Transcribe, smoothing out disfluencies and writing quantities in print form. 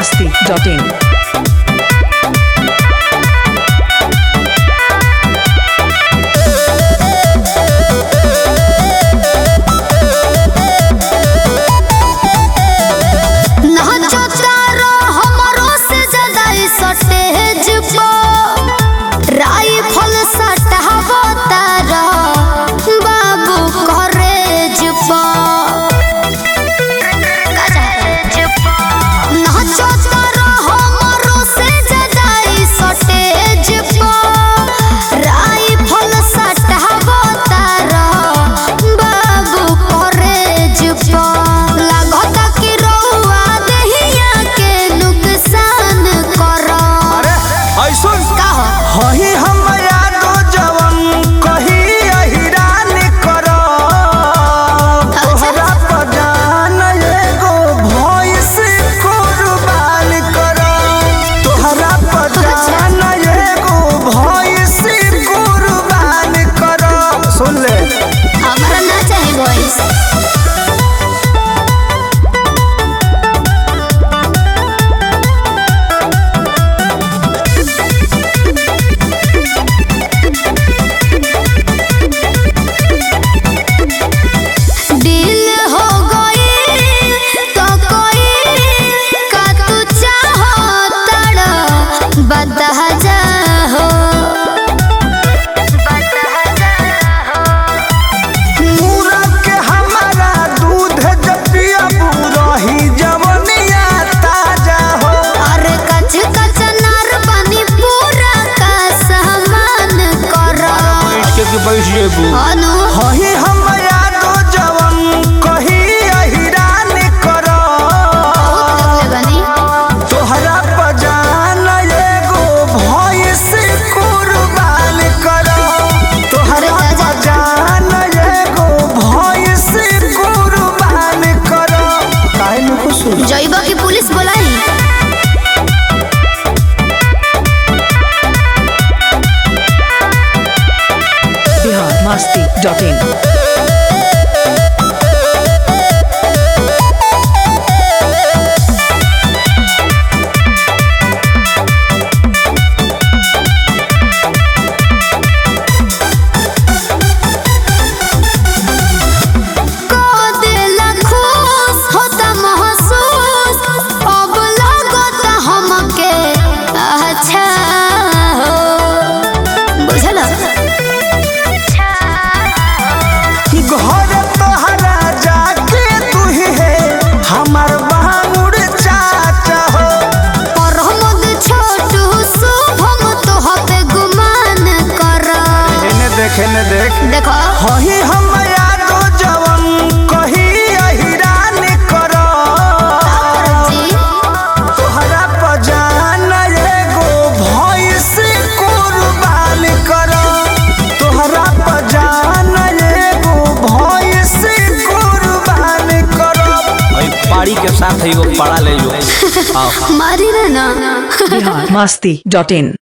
biharmasti.in हही हमरा तो जवन कही अहिरान करो तोहरा पजान एगो भैंस कुर्बान करो तोहरा पजान एगो भैंस कुर्बान करो काहे न कुछ जइबा की पुलिस बोलाई biharmasti.in देखो हही हमरा तो जवन कही अहिरान करो तोहरा पजान एगो भैंस कुर्बान करो तोहरा पजान एगो भैंस कुर्बान करो भाई पाड़ी के साथ ही वो पड़ा ले जो मारी ना biharmasti.in